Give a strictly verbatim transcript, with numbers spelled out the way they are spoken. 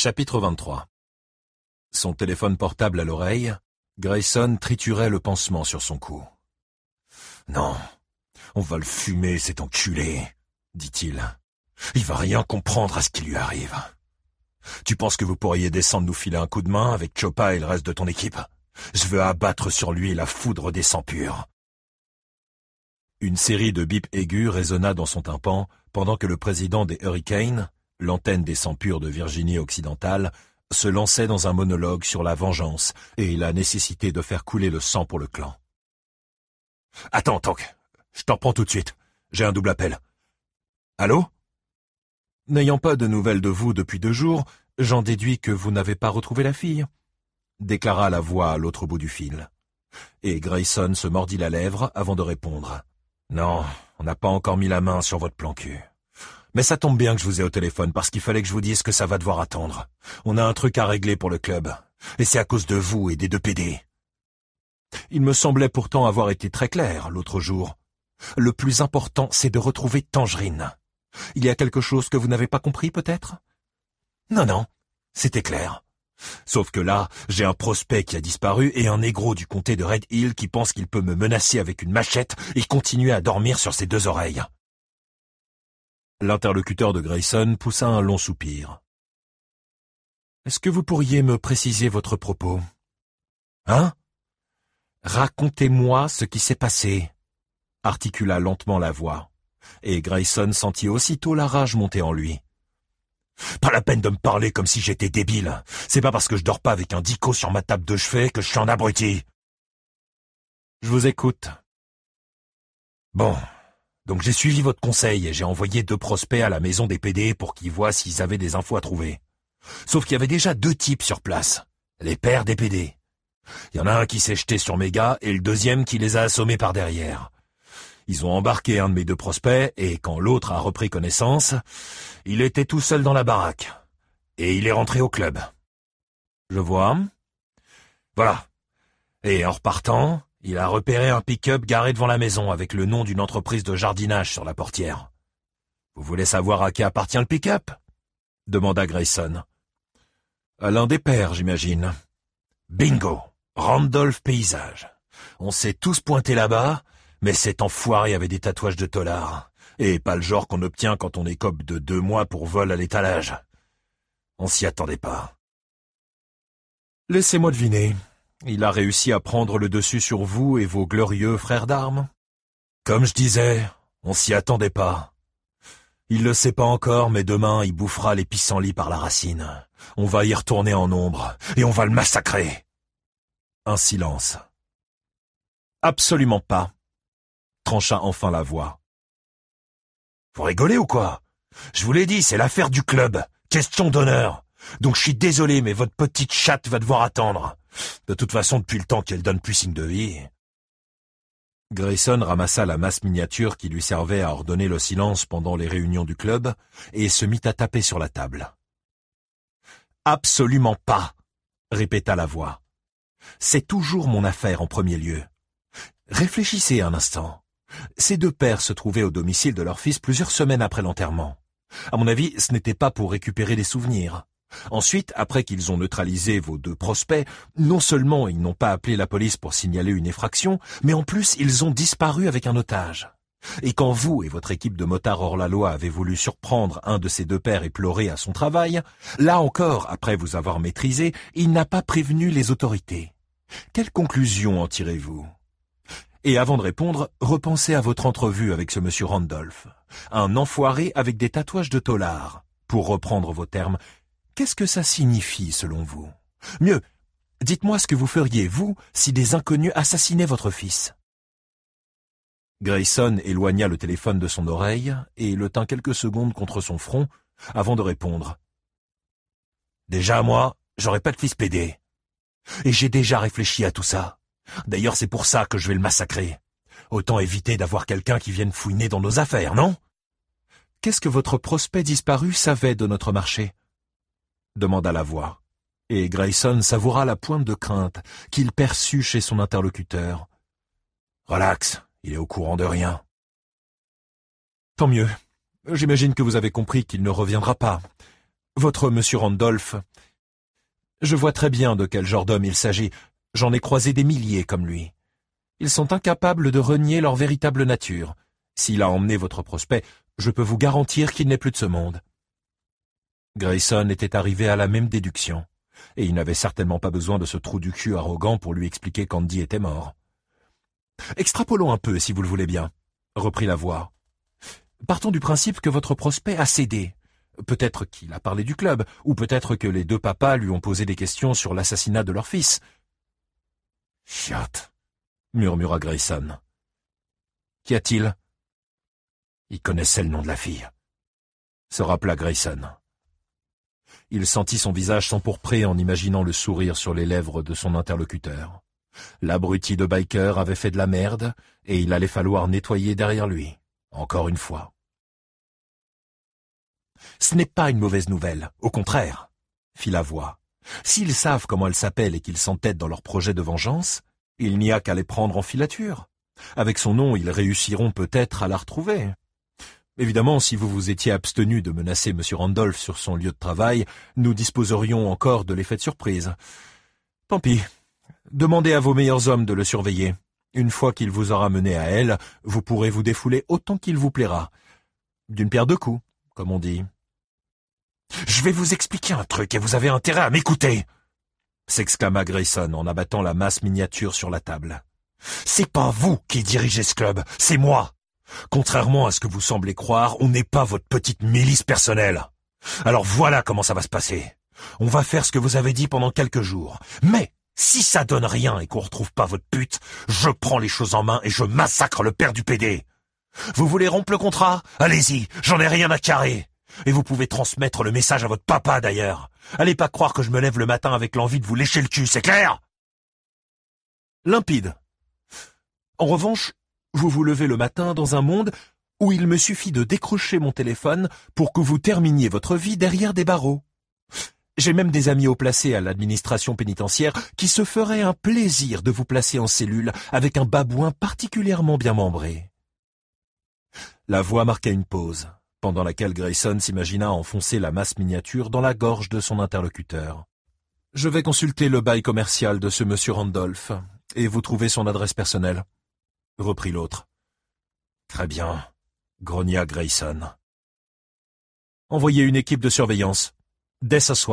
Chapitre vingt-trois. Son téléphone portable à l'oreille, Grayson triturait le pansement sur son cou. « Non, on va le fumer, cet enculé, » dit-il. « Il va rien comprendre à ce qui lui arrive. Tu penses que vous pourriez descendre nous filer un coup de main avec Choppa et le reste de ton équipe? Je veux abattre sur lui la foudre des sangs purs. » Une série de bips aigus résonna dans son tympan pendant que le président des Hurricanes, l'antenne des sangs purs de Virginie occidentale, se lançait dans un monologue sur la vengeance et la nécessité de faire couler le sang pour le clan. « Attends, Tank, je t'en reprends tout de suite. J'ai un double appel. Allô ? N'ayant pas de nouvelles de vous depuis deux jours, j'en déduis que vous n'avez pas retrouvé la fille, » déclara la voix à l'autre bout du fil. Et Grayson se mordit la lèvre avant de répondre. « Non, on n'a pas encore mis la main sur votre plan cul. Mais ça tombe bien que je vous ai au téléphone parce qu'il fallait que je vous dise que ça va devoir attendre. On a un truc à régler pour le club. Et c'est à cause de vous et des deux P D. » Il me semblait pourtant avoir été très clair l'autre jour. Le plus important, c'est de retrouver Tangerine. Il y a quelque chose que vous n'avez pas compris, peut-être? Non, non, c'était clair. Sauf que là, j'ai un prospect qui a disparu et un négro du comté de Red Hill qui pense qu'il peut me menacer avec une machette et continuer à dormir sur ses deux oreilles. L'interlocuteur de Grayson poussa un long soupir. « Est-ce que vous pourriez me préciser votre propos? »« Hein ? Racontez-moi ce qui s'est passé, » articula lentement la voix, et Grayson sentit aussitôt la rage monter en lui. « Pas la peine de me parler comme si j'étais débile. C'est pas parce que je dors pas avec un dico sur ma table de chevet que je suis un abruti. »« Je vous écoute. »« Bon, donc j'ai suivi votre conseil et j'ai envoyé deux prospects à la maison des P D pour qu'ils voient s'ils avaient des infos à trouver. Sauf qu'il y avait déjà deux types sur place, les pères des P D. Il y en a un qui s'est jeté sur mes gars et le deuxième qui les a assommés par derrière. Ils ont embarqué un de mes deux prospects et quand l'autre a repris connaissance, il était tout seul dans la baraque. Et il est rentré au club. Je vois. Voilà. Et en repartant, il a repéré un pick-up garé devant la maison avec le nom d'une entreprise de jardinage sur la portière. Vous voulez savoir à qui appartient le pick-up ? Demanda Grayson. À l'un des pères, j'imagine. Bingo ! Randolph Paysage. On s'est tous pointés là-bas, mais cet enfoiré avait des tatouages de tolard, et pas le genre qu'on obtient quand on écope de deux mois pour vol à l'étalage. On s'y attendait pas. Laissez-moi deviner. Il a réussi à prendre le dessus sur vous et vos glorieux frères d'armes? Comme je disais, on s'y attendait pas. Il le sait pas encore, mais demain il bouffera les pissenlits par la racine. On va y retourner en nombre, et on va le massacrer. Un silence. Absolument pas, trancha enfin la voix. Vous rigolez ou quoi? Je vous l'ai dit, c'est l'affaire du club. Question d'honneur. Donc je suis désolé, mais votre petite chatte va devoir attendre. De toute façon, depuis le temps qu'elle donne plus signe de vie. Grayson ramassa la masse miniature qui lui servait à ordonner le silence pendant les réunions du club et se mit à taper sur la table. Absolument pas, répéta la voix. C'est toujours mon affaire en premier lieu. Réfléchissez un instant. Ces deux pères se trouvaient au domicile de leur fils plusieurs semaines après l'enterrement. À mon avis, ce n'était pas pour récupérer des souvenirs. Ensuite, après qu'ils ont neutralisé vos deux prospects, non seulement ils n'ont pas appelé la police pour signaler une effraction, mais en plus ils ont disparu avec un otage. Et quand vous et votre équipe de motards hors-la-loi avez voulu surprendre un de ces deux pères éplorés à son travail, là encore, après vous avoir maîtrisé, il n'a pas prévenu les autorités. Quelle conclusion en tirez-vous ? Et avant de répondre, repensez à votre entrevue avec ce monsieur Randolph. Un enfoiré avec des tatouages de tolard. Pour reprendre vos termes, qu'est-ce que ça signifie selon vous? Mieux, dites-moi ce que vous feriez, vous, si des inconnus assassinaient votre fils. Grayson éloigna le téléphone de son oreille et le tint quelques secondes contre son front avant de répondre. Déjà, moi, j'aurais pas de fils P D. Et j'ai déjà réfléchi à tout ça. D'ailleurs, c'est pour ça que je vais le massacrer. Autant éviter d'avoir quelqu'un qui vienne fouiner dans nos affaires, non? Qu'est-ce que votre prospect disparu savait de notre marché? Demanda la voix. Et Grayson savoura la pointe de crainte qu'il perçut chez son interlocuteur. Relax, il est au courant de rien. Tant mieux. J'imagine que vous avez compris qu'il ne reviendra pas. Votre monsieur Randolph, je vois très bien de quel genre d'homme il s'agit. J'en ai croisé des milliers comme lui. Ils sont incapables de renier leur véritable nature. S'il a emmené votre prospect, je peux vous garantir qu'il n'est plus de ce monde. » Grayson était arrivé à la même déduction, et il n'avait certainement pas besoin de ce trou du cul arrogant pour lui expliquer qu'Andy était mort. « Extrapolons un peu, si vous le voulez bien, » reprit la voix. « Partons du principe que votre prospect a cédé. Peut-être qu'il a parlé du club, ou peut-être que les deux papas lui ont posé des questions sur l'assassinat de leur fils. »« Chiotte !» murmura Grayson. « Qu'y a-t-il » ?»« Il connaissait le nom de la fille. » se rappela Grayson. Il sentit son visage s'empourprer en imaginant le sourire sur les lèvres de son interlocuteur. L'abruti de Biker avait fait de la merde, et il allait falloir nettoyer derrière lui, encore une fois. « Ce n'est pas une mauvaise nouvelle, au contraire, » fit la voix. « S'ils savent comment elle s'appelle et qu'ils s'entêtent dans leur projet de vengeance, il n'y a qu'à les prendre en filature. Avec son nom, ils réussiront peut-être à la retrouver. Évidemment, si vous vous étiez abstenu de menacer M. Randolph sur son lieu de travail, nous disposerions encore de l'effet de surprise. Tant pis. Demandez à vos meilleurs hommes de le surveiller. Une fois qu'il vous aura mené à elle, vous pourrez vous défouler autant qu'il vous plaira. D'une pierre deux coups, comme on dit. « Je vais vous expliquer un truc et vous avez intérêt à m'écouter !» s'exclama Grayson en abattant la masse miniature sur la table. « C'est pas vous qui dirigez ce club, c'est moi. Contrairement à ce que vous semblez croire, on n'est pas votre petite milice personnelle. Alors voilà comment ça va se passer. On va faire ce que vous avez dit pendant quelques jours. Mais si ça donne rien et qu'on retrouve pas votre pute, je prends les choses en main et je massacre le père du P D. Vous voulez rompre le contrat? Allez-y, j'en ai rien à carrer. Et vous pouvez transmettre le message à votre papa d'ailleurs. Allez pas croire que je me lève le matin avec l'envie de vous lécher le cul, c'est clair? Limpide. En revanche, vous vous levez le matin dans un monde où il me suffit de décrocher mon téléphone pour que vous terminiez votre vie derrière des barreaux. J'ai même des amis haut placés à l'administration pénitentiaire qui se feraient un plaisir de vous placer en cellule avec un babouin particulièrement bien membré. La voix marqua une pause, pendant laquelle Grayson s'imagina enfoncer la masse miniature dans la gorge de son interlocuteur. « Je vais consulter le bail commercial de ce monsieur Randolph, et vous trouvez son adresse personnelle. » reprit l'autre. « Très bien, » grogna Grayson. « Envoyez une équipe de surveillance, dès ce soir. »